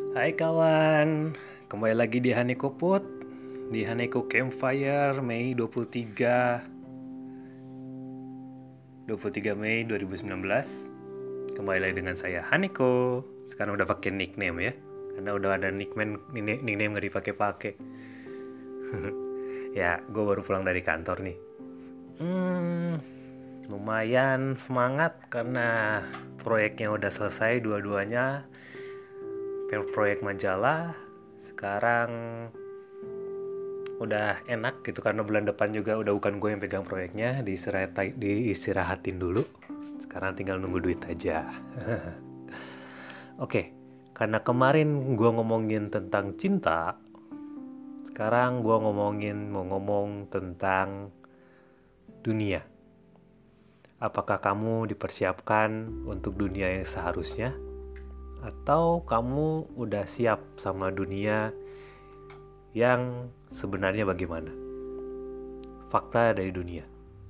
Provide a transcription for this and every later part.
Hai kawan, kembali lagi di Haneko Pod, di Haneko Campfire Mei 23 Mei 2019. Kembali lagi dengan saya Haneko. Sekarang udah pakai nickname ya, karena udah ada nickname gak dipakai-pakai. Ya, gue baru pulang dari kantor nih. Lumayan semangat karena proyeknya udah selesai dua-duanya. Proyek majalah sekarang udah enak gitu karena bulan depan juga udah bukan gue yang pegang proyeknya, diistirahatin dulu. Sekarang tinggal nunggu duit aja. Oke, karena kemarin gue ngomongin tentang cinta, sekarang gue mau ngomong tentang dunia. Apakah kamu dipersiapkan untuk dunia yang seharusnya? Atau kamu udah siap sama dunia yang sebenarnya bagaimana? Fakta dari dunia.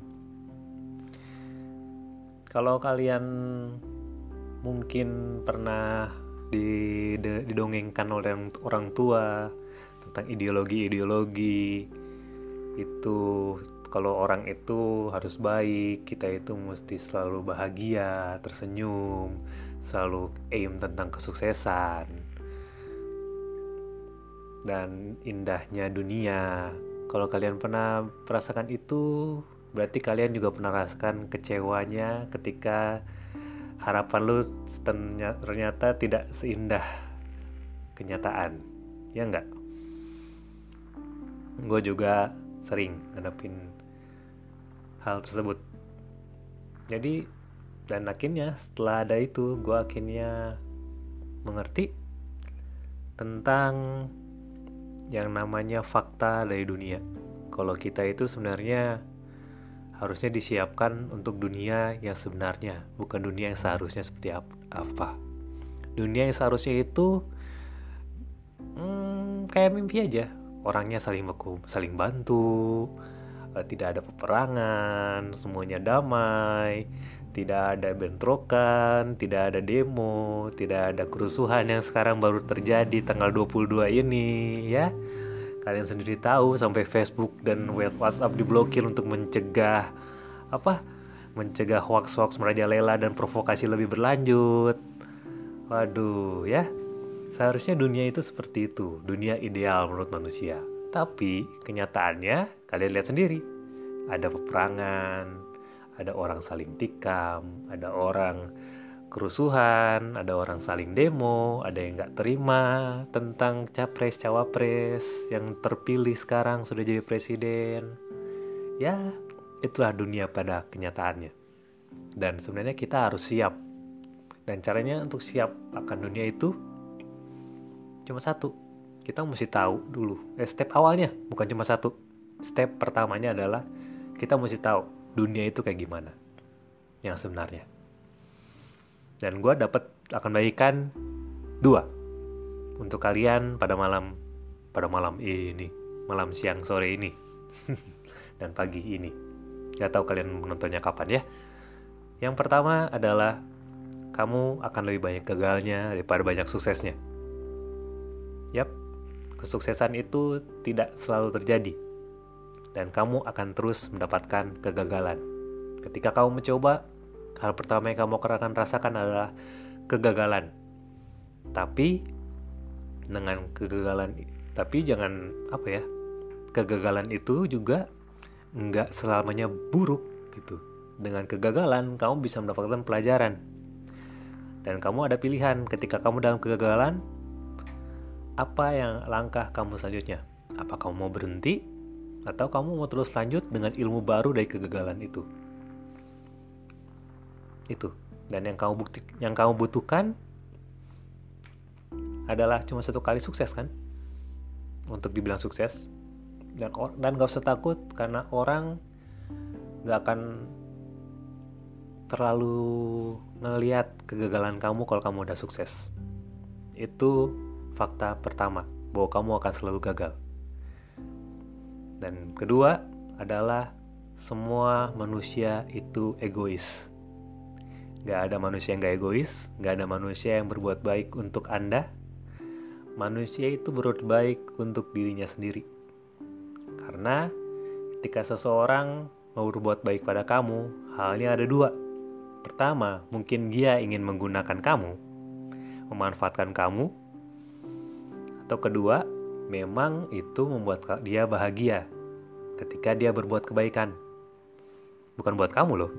Kalau kalian mungkin pernah didongengkan oleh orang tua tentang ideologi itu, kalau orang itu harus baik, kita itu mesti selalu bahagia, tersenyum, selalu aim tentang kesuksesan dan indahnya dunia. Kalau kalian pernah merasakan itu, berarti kalian juga pernah merasakan kecewanya ketika harapan lu ternyata tidak seindah kenyataan. Ya enggak? Gue juga sering ngadepin hal tersebut. Jadi, dan akhirnya setelah ada itu, gue akhirnya mengerti tentang yang namanya fakta dari dunia. Kalau kita itu sebenarnya harusnya disiapkan untuk dunia yang sebenarnya, bukan dunia yang seharusnya seperti apa. Dunia yang seharusnya itu kayak mimpi aja. Orangnya saling bantu, tidak ada peperangan, semuanya damai, tidak ada bentrokan, tidak ada demo, tidak ada kerusuhan yang sekarang baru terjadi tanggal 22 ini ya. Kalian sendiri tahu sampai Facebook dan WhatsApp diblokir untuk mencegah hoax-hoax merajalela dan provokasi lebih berlanjut. Waduh ya. Seharusnya dunia itu seperti itu, dunia ideal menurut manusia. Tapi kenyataannya kalian lihat sendiri. Ada peperangan, ada orang saling tikam, ada orang kerusuhan, ada orang saling demo, ada yang gak terima tentang capres-cawapres yang terpilih sekarang sudah jadi presiden. Ya, itulah dunia pada kenyataannya. Dan sebenarnya kita harus siap. Dan caranya untuk siap akan dunia itu cuma satu. Kita mesti tahu dulu. Step awalnya bukan cuma satu. Step pertamanya adalah kita mesti tahu dunia itu kayak gimana yang sebenarnya. Dan gue akan bagikan 2 untuk kalian pada malam ini, malam siang sore ini dan pagi ini. Gak tahu kalian menontonnya kapan ya. Yang pertama adalah kamu akan lebih banyak gagalnya daripada banyak suksesnya. Yap, kesuksesan itu tidak selalu terjadi. Dan kamu akan terus mendapatkan kegagalan. Ketika kamu mencoba, hal pertama yang kamu akan rasakan adalah kegagalan. Tapi kegagalan itu juga nggak selamanya buruk gitu. Dengan kegagalan, kamu bisa mendapatkan pelajaran. Dan kamu ada pilihan ketika kamu dalam kegagalan, apa yang langkah kamu selanjutnya? Apa kamu mau berhenti? Atau kamu mau terus lanjut dengan ilmu baru dari kegagalan itu? Itu. Dan yang kamu butuhkan adalah cuma 1 kali sukses kan? Untuk dibilang sukses. Dan gak usah takut karena orang gak akan terlalu ngelihat kegagalan kamu kalau kamu udah sukses. Itu fakta pertama, bahwa kamu akan selalu gagal. Dan kedua adalah semua manusia itu egois. Gak ada manusia yang gak egois, gak ada manusia yang berbuat baik untuk Anda. manusia itu berbuat baik untuk dirinya sendiri. Karena ketika seseorang mau berbuat baik pada kamu, halnya ada dua. Pertama, mungkin dia ingin menggunakan kamu, memanfaatkan kamu. Atau kedua, memang itu membuat dia bahagia ketika dia berbuat kebaikan. Bukan buat kamu loh.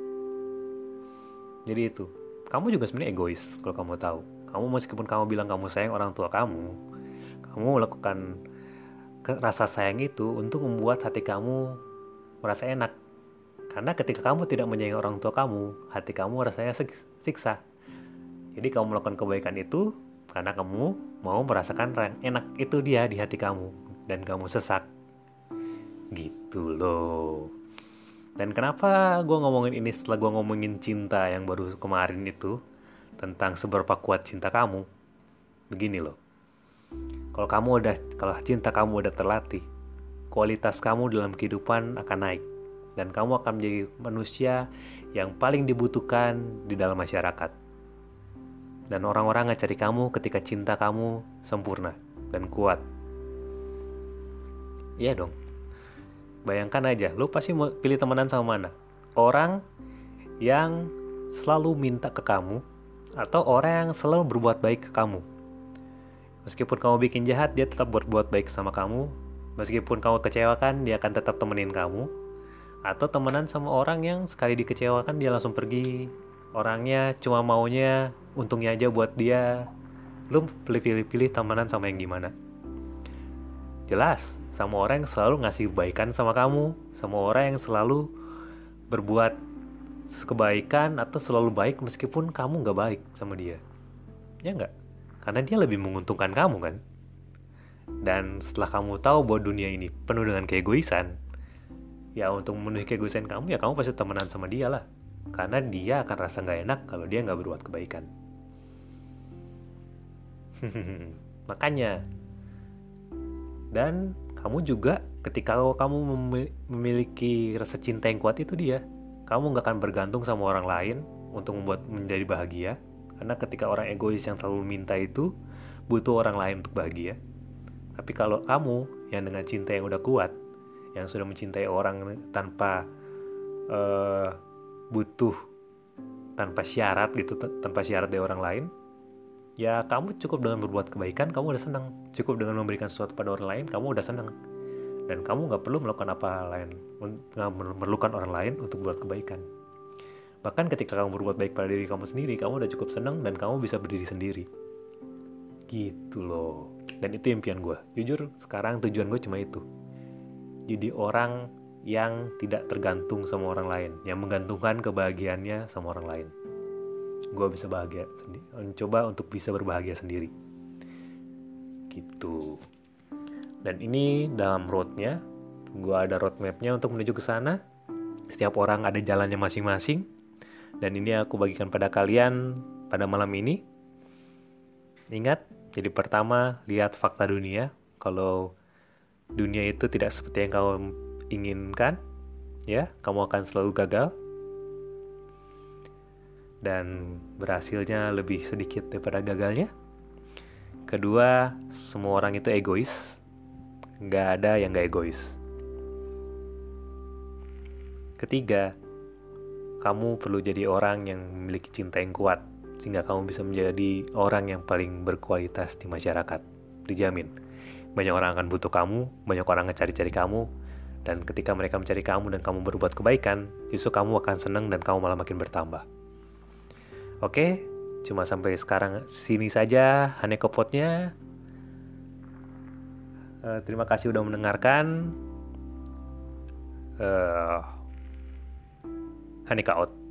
Jadi itu, kamu juga sebenarnya egois kalau kamu tahu. Kamu meskipun kamu bilang kamu sayang orang tua kamu melakukan rasa sayang itu untuk membuat hati kamu merasa enak. Karena ketika kamu tidak menyayangi orang tua kamu, hati kamu rasanya siksa. Jadi kamu melakukan kebaikan itu karena kamu mau merasakan enak itu dia di hati kamu. Dan kamu sesak. Gitu loh. Dan kenapa gue ngomongin ini setelah gue ngomongin cinta yang baru kemarin itu, tentang seberapa kuat cinta kamu. Begini loh. Kalau cinta kamu udah terlatih, kualitas kamu dalam kehidupan akan naik. Dan kamu akan menjadi manusia yang paling dibutuhkan di dalam masyarakat. Dan orang-orang akan cari kamu ketika cinta kamu sempurna dan kuat. Iya dong. Bayangkan aja, lu pasti mau pilih temenan sama mana? Orang yang selalu minta ke kamu, atau orang yang selalu berbuat baik ke kamu. Meskipun kamu bikin jahat, dia tetap berbuat baik sama kamu. Meskipun kamu kecewakan, dia akan tetap temenin kamu. Atau temenan sama orang yang sekali dikecewakan, dia langsung pergi. Orangnya cuma maunya untungnya aja buat dia. Lu pilih-pilih temenan sama yang gimana? Jelas, sama orang yang selalu ngasih kebaikan sama kamu. Sama orang yang selalu berbuat kebaikan atau selalu baik meskipun kamu gak baik sama dia. Ya gak? Karena dia lebih menguntungkan kamu kan. Dan setelah kamu tahu bahwa dunia ini penuh dengan keegoisan, ya untuk memenuhi keegoisan kamu, ya kamu pasti temenan sama dia lah. Karena dia akan rasa gak enak kalau dia gak berbuat kebaikan. Makanya. Dan kamu juga ketika kamu memiliki rasa cinta yang kuat itu dia, kamu gak akan bergantung sama orang lain untuk membuat menjadi bahagia. Karena ketika orang egois yang selalu minta itu butuh orang lain untuk bahagia. Tapi kalau kamu yang dengan cinta yang udah kuat, yang sudah mencintai orang tanpa butuh, tanpa syarat gitu, tanpa syarat dari orang lain, ya kamu cukup dengan berbuat kebaikan, kamu udah senang. Cukup dengan memberikan sesuatu pada orang lain, kamu udah senang. Dan kamu gak perlu melakukan apa lain, gak memerlukan orang lain untuk buat kebaikan. Bahkan ketika kamu berbuat baik pada diri kamu sendiri, kamu udah cukup senang dan kamu bisa berdiri sendiri. Gitu loh. Dan itu impian gue. Jujur sekarang tujuan gue cuma itu. Jadi orang yang tidak tergantung sama orang lain, yang menggantungkan kebahagiaannya sama orang lain. Gue bisa bahagia sendiri, mencoba untuk bisa berbahagia sendiri. Gitu. Dan ini dalam roadnya, gue ada roadmapnya untuk menuju ke sana. Setiap orang ada jalannya masing-masing. Dan ini aku bagikan pada kalian pada malam ini. Ingat, jadi pertama, lihat fakta dunia. Kalau dunia itu tidak seperti yang kamu inginkan, ya, kamu akan selalu gagal. Dan berhasilnya lebih sedikit daripada gagalnya. Kedua, semua orang itu egois. Nggak ada yang nggak egois. Ketiga, kamu perlu jadi orang yang memiliki cinta yang kuat, sehingga kamu bisa menjadi orang yang paling berkualitas di masyarakat. Dijamin. Banyak orang akan butuh kamu, banyak orang akan cari-cari kamu, dan ketika mereka mencari kamu dan kamu berbuat kebaikan, justru kamu akan senang dan kamu malah makin bertambah. Oke, cuma sampai sekarang sini saja Hanekopotnya. Terima kasih udah mendengarkan. Haneka out.